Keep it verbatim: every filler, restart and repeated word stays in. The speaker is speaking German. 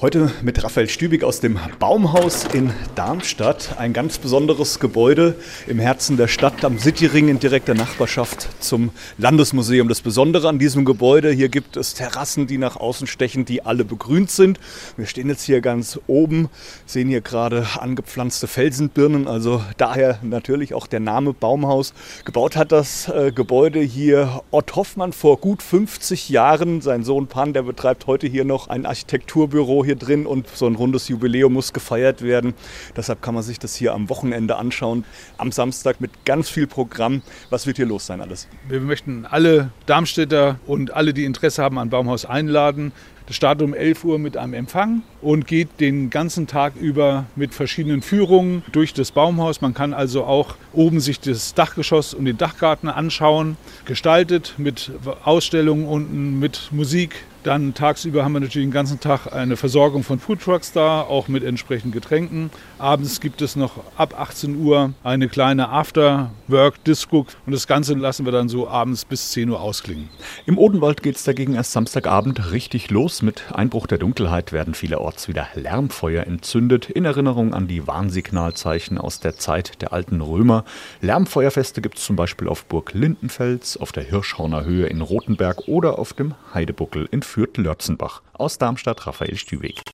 Heute mit Raphael Stübig aus dem Baumhaus in Darmstadt. Ein ganz besonderes Gebäude im Herzen der Stadt, am Cityring in direkter Nachbarschaft zum Landesmuseum. Das Besondere an diesem Gebäude, hier gibt es Terrassen, die nach außen stechen, die alle begrünt sind. Wir stehen jetzt hier ganz oben, sehen hier gerade angepflanzte Felsenbirnen, also daher natürlich auch der Name Baumhaus. Gebaut hat das äh, Gebäude hier Ott Hoffmann vor gut fünfzig Jahren. Sein Sohn Pan, der betreibt heute hier noch ein Architekturbüro hier drin und so ein rundes Jubiläum muss gefeiert werden. Deshalb kann man sich das hier am Wochenende anschauen, am Samstag mit ganz viel Programm. Was wird hier los sein alles? Wir möchten alle Darmstädter und alle, die Interesse haben an Baumhaus, einladen. Das startet um elf Uhr mit einem Empfang und geht den ganzen Tag über mit verschiedenen Führungen durch das Baumhaus. Man kann also auch oben sich das Dachgeschoss und den Dachgarten anschauen. Gestaltet mit Ausstellungen unten, mit Musik. Dann tagsüber haben wir natürlich den ganzen Tag eine Versorgung von Foodtrucks da, auch mit entsprechenden Getränken. Abends gibt es noch ab achtzehn Uhr eine kleine After-Work-Disco und das Ganze lassen wir dann so abends bis zehn Uhr ausklingen. Im Odenwald geht es dagegen erst Samstagabend richtig los. Mit Einbruch der Dunkelheit werden vielerorts wieder Lärmfeuer entzündet, in Erinnerung an die Warnsignalzeichen aus der Zeit der alten Römer. Lärmfeuerfeste gibt es zum Beispiel auf Burg Lindenfels, auf der Hirschhorner Höhe in Rothenberg oder auf dem Heidebuckel in Fürth-Lörzenbach. Aus Darmstadt Raphael Stübig.